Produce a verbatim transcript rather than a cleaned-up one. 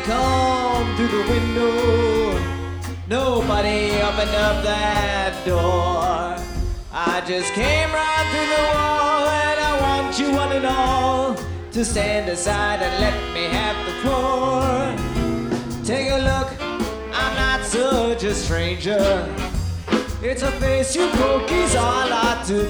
Come through the window. Nobody opened up that door. I just came right through the wall, and I want you one and all to stand aside and let me have the floor. Take a look, I'm not such a stranger. It's a face you poke is all I do.